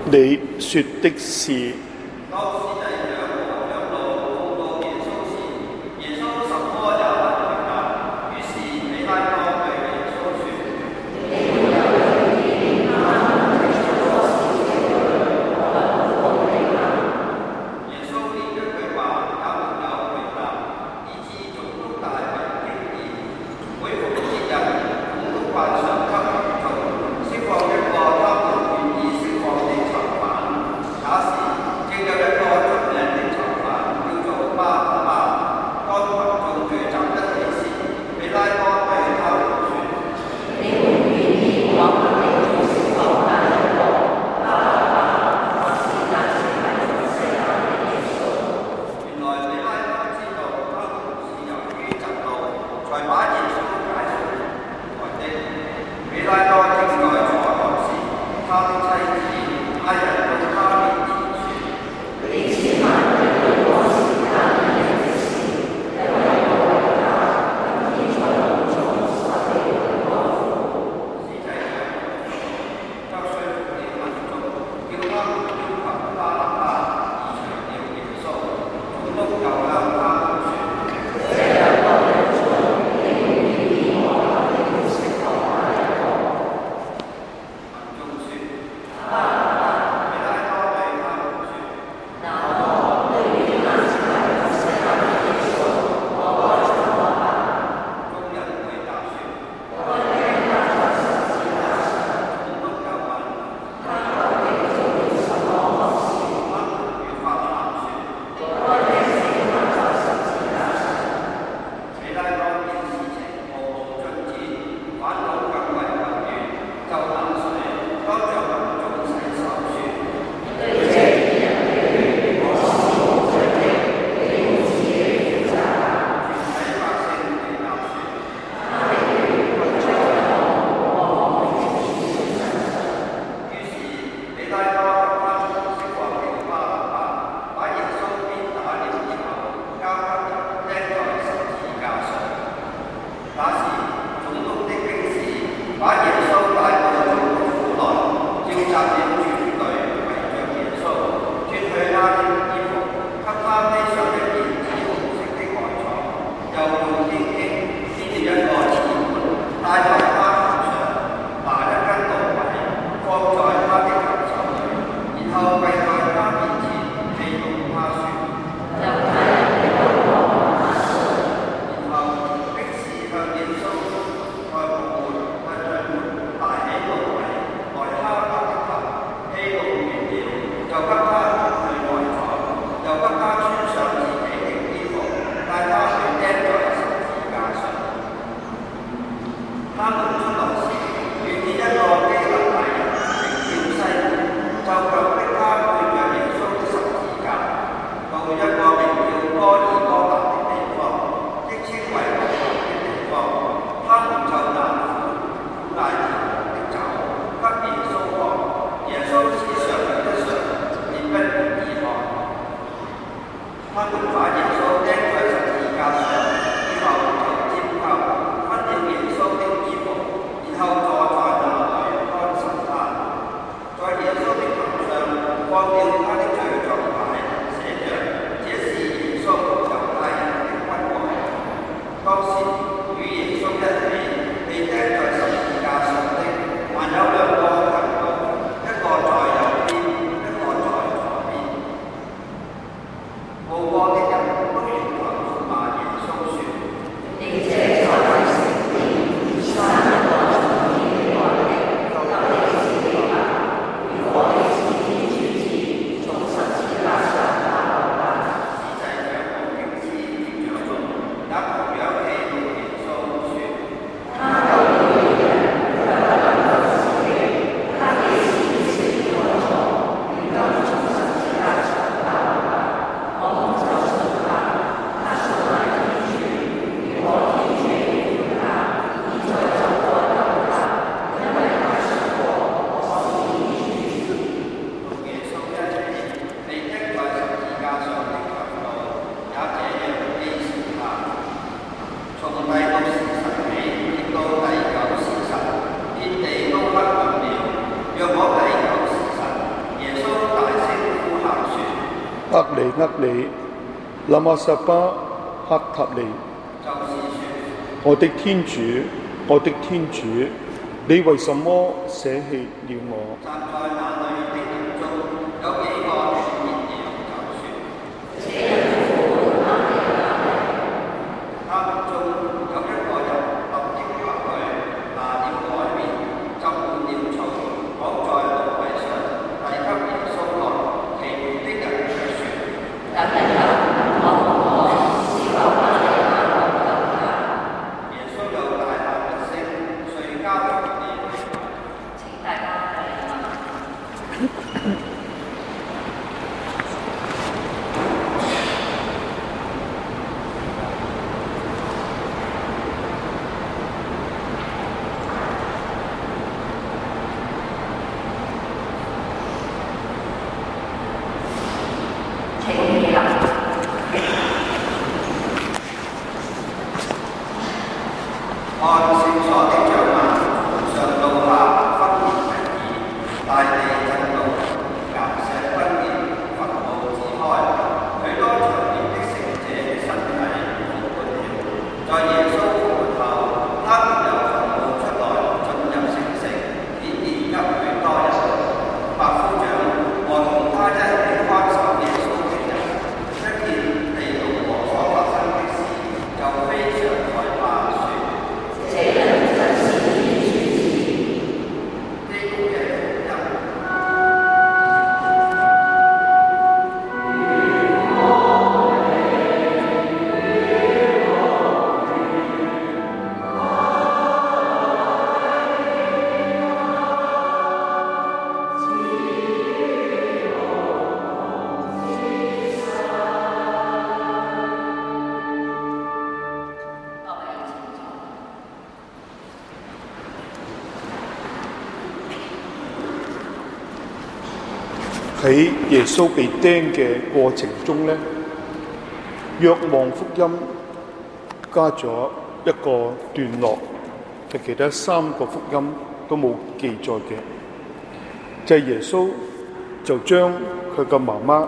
你說的是。 厄里，拉馬撒巴克塔利。我的天主，我的天主，你為什麼捨棄了我？站在那裏的人中，有幾個傳言了，就說：這人苦哪裏來？他們中有一個人立即下去，拿了海綿，浸滿了醋，放在蘆葦上，遞給耶穌喝。其餘的人卻說：等等，我是否把你拿來喝？耶穌又大喊一聲，遂交給了。請大家睇下。喺耶穌被釘嘅過程中呢，若望福音加咗一個段落，係其他3個福音都冇記載嘅，就係耶穌就將佢嘅媽媽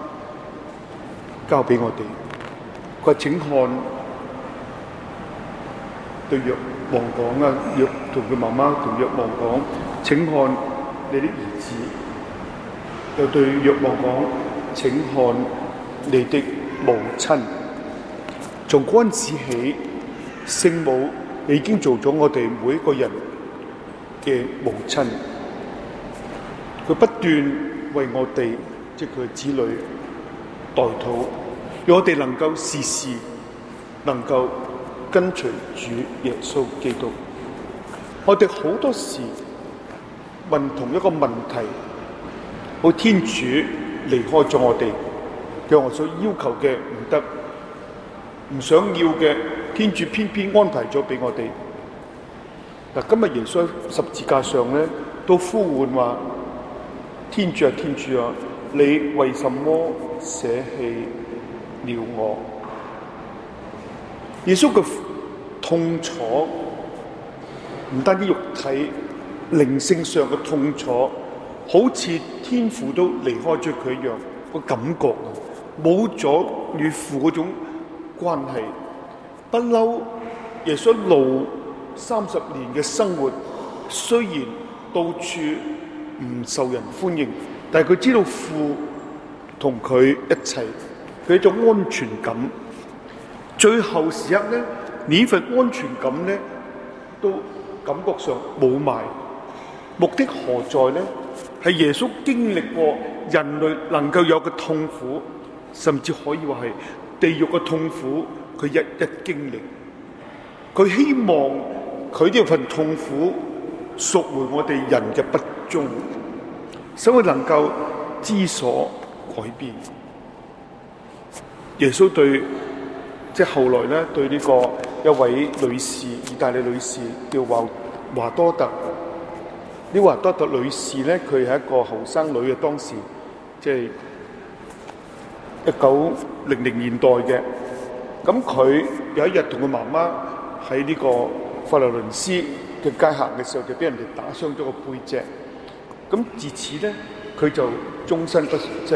交俾我哋，佢話請看，對若望講啊，同佢媽媽同若望講，請看你的兒子。又對若望講：請看你的母親。從嗰陣時起，聖母已經做咗我哋每一個人嘅母親。佢不斷為我哋，即係佢嘅子女代禱，讓我哋能夠時時能夠跟隨主耶穌基督。我哋好多時問同一個問題。好，天主離開咗我哋，叫我所要求嘅唔得，唔想要嘅，天主偏偏安排咗俾我哋。嗱，今日耶穌喺十字架上咧，都呼喚話：天主啊，天主啊，你為什麼捨棄了我？耶穌嘅痛楚唔單止肉體、靈性上嘅痛楚。好似天父都離開咗佢一樣，個感覺冇咗與父嗰種關係。不嬲，耶穌路30年嘅生活，雖然到處唔受人歡迎，但係佢知道父同佢一齊，佢一種安全感。最後時刻咧，呢份安全感咧，都感覺上冇埋。目的何在咧？係耶穌經歷過人類能夠有嘅痛苦，甚至可以話係地獄嘅痛苦，佢日日經歷。佢希望佢呢份痛苦贖回我哋人嘅不忠，使佢能夠知所改變。耶穌對即係後來咧，對呢個一位女士，意大利女士叫華多特。呢華多特女士咧，佢係一個後生女嘅，當時即係1900年代嘅。咁佢有一日同佢媽媽喺呢個佛羅倫斯嘅街行嘅時候，就俾人哋打傷咗個背脊。咁自此咧，佢就終身不即係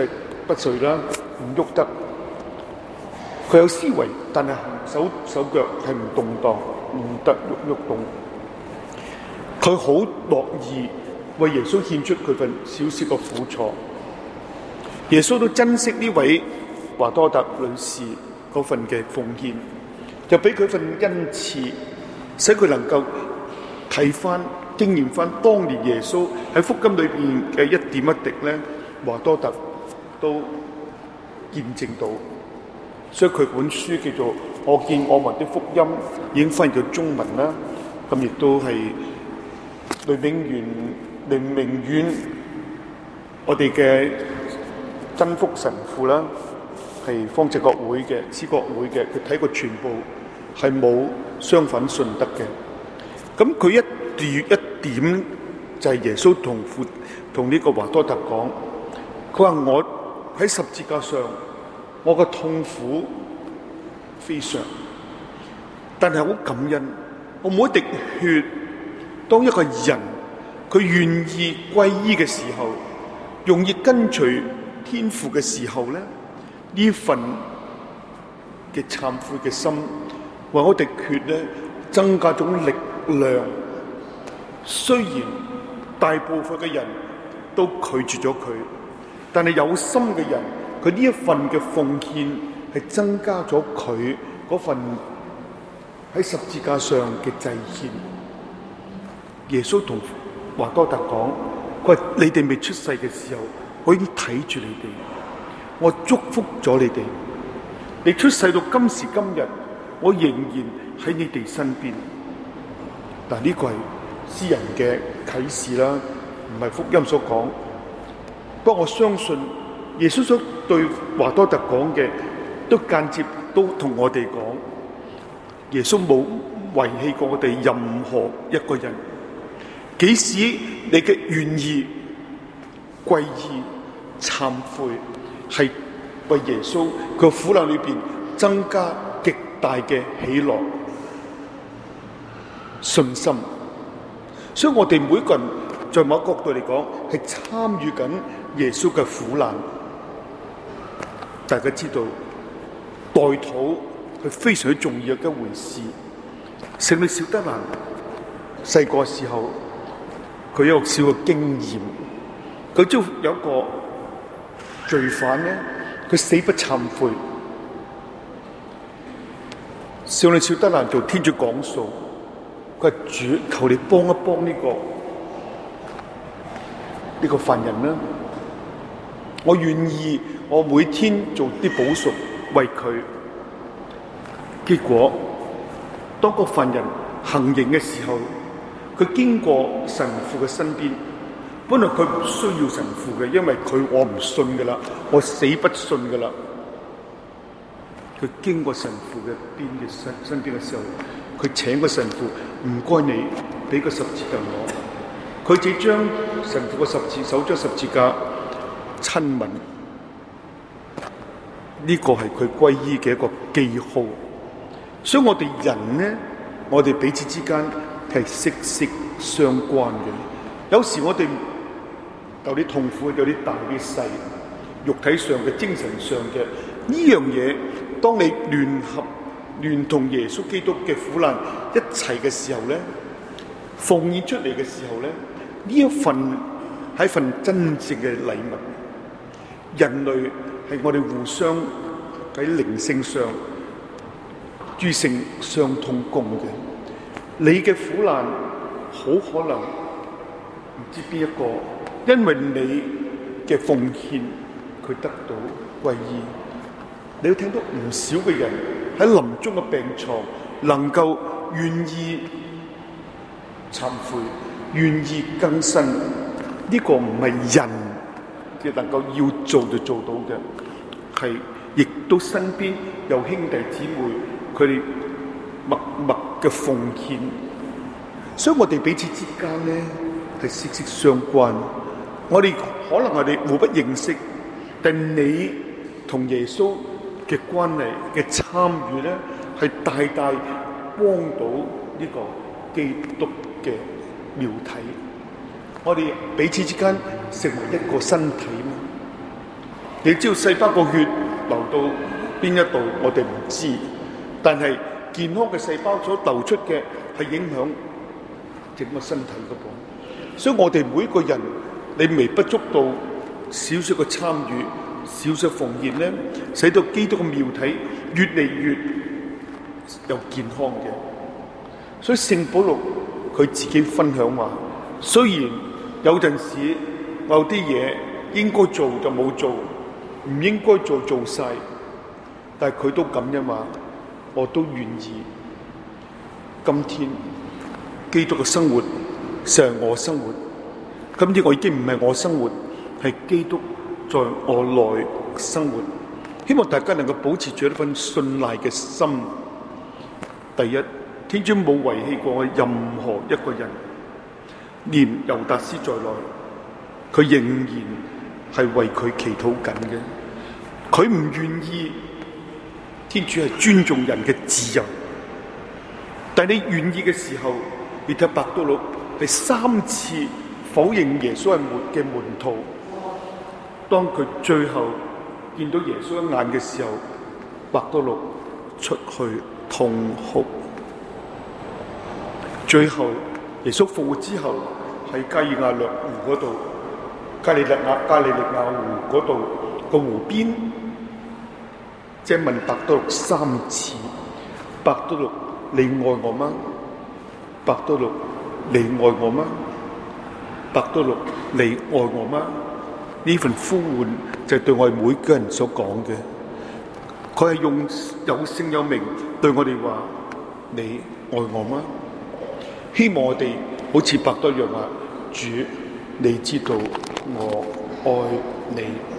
不遂啦，唔喐得。佢有思維，但係手腳係唔動盪，唔得喐動。佢好樂意為耶穌獻出佢份少少嘅苦楚。耶穌都珍惜呢位華多特女士嗰份嘅奉獻，就俾佢份恩賜，使佢能夠睇翻、經驗翻當年耶穌喺福音裏邊嘅一點一滴咧，華多特都見證到。所以佢本書叫做《我見我們的福音》，已經翻譯到中文啦。咁亦都係雷明遠我哋嘅真福神父啦，係方濟各會嘅、思國會嘅，佢睇過全部係冇相反信德嘅。咁佢一點就係耶穌同呢個華多特講，佢話我喺十字架上，我嘅痛苦非常，但係好感恩，我每一滴血，當一個人佢願意皈依嘅時候，容易跟隨天父嘅時候咧，呢份嘅懺悔嘅心，為我滴血咧增加種力量。雖然大部分嘅人都拒絕咗佢，但係有心嘅人，佢呢一份嘅奉獻係增加咗佢嗰份喺十字架上嘅祭獻。耶穌同華多特講，佢話你哋未出世嘅時候，我已經睇住你哋，我祝福咗你哋。你出世到今時今日，我仍然喺你哋身邊。但呢個係私人嘅啟示啦，唔係福音所講。不過我相信耶穌所對華多特講嘅，都間接都同我哋講，耶穌冇遺棄過我哋任何一個人。即使你嘅願意歸依懺悔，係為耶穌佢苦難裏邊增加極大嘅喜樂信心。所以我哋每個人在某角度嚟講係參與緊耶穌嘅苦難。大家知道代禱係非常重要嘅一回事。聖女小德蘭細個時候，佢有個小嘅經驗，佢就有一個罪犯咧，佢死不懺悔。聖女小德蘭做天主講數，佢話主，求你幫一幫呢個犯人啦，我願意，我每天做啲補贖為佢。結果當個犯人行刑嘅時候，佢經過神父嘅身邊，本來佢唔需要神父嘅，因為我唔信噶啦，我死不信噶啦。佢經過神父嘅身邊嘅時候，佢請個神父，唔該你俾個十字架我。佢只將神父嘅手將十字架親吻，呢個係佢皈依嘅一個記號。所以我哋人呢，我哋彼此之間係息息相關嘅。有時我哋有啲痛苦，有啲大啲細，肉體上嘅、精神上嘅呢樣嘢，當你聯同耶穌基督嘅苦難一齊嘅時候咧，奉獻出嚟嘅時候咧，呢一份係一份真正嘅禮物。人類係我哋互相喺靈性上諸性相通共嘅。你嘅苦難好可能唔知邊一個，因為你嘅奉獻，佢得到歸依。你會聽到唔少嘅人喺臨終嘅病床，能夠願意懺悔、願意更新，呢個唔係人嘅能夠要做就做到嘅，係亦都身邊有兄弟姊妹，佢哋默默嘅奉獻。所以我哋彼此之間咧係息息相關。我哋可能我哋互不認識，但你同耶穌嘅關係嘅參與咧，係大大幫到呢個基督嘅妙體。我哋彼此之間成為一個身體嘛。 你知道細胞個血流到邊一度，我哋唔知，但係健康嘅細胞所流出嘅係影響整個身體嘅噃。所以我哋每一個人，你微不足道少少嘅參與、少少奉獻咧，使到基督嘅廟體越嚟越有健康嘅。所以聖保祿佢自己分享話，雖然有陣時有啲嘢應該做就冇做，唔應該做做晒，但係佢都感恩話，我都願意。今天基督嘅生活成我生活，今天我已經唔係我生活，係基督在我內生活。希望大家能夠保持住一份信賴嘅心。第一，天主冇遺棄過任何一個人，連猶達斯在內，佢仍然係為佢祈禱緊嘅。佢唔願意，天主係尊重人嘅自由，但你願意嘅時候，你睇伯多祿第3次否認耶穌係嘅門徒。當佢最後見到耶穌一眼嘅時候，伯多祿出去痛哭。最後耶穌復活之後，喺加爾亞略湖嗰度，加利利亞湖嗰度個湖邊，即係問伯多祿3次：伯多祿，你愛我嗎？伯多祿，你愛我嗎？伯多祿，你愛我嗎？呢份呼喚就係對我哋每個人所講嘅。佢係用有聲有名對我哋話：你愛我嗎？希望我哋好似伯多祿話：主，你知道我愛你。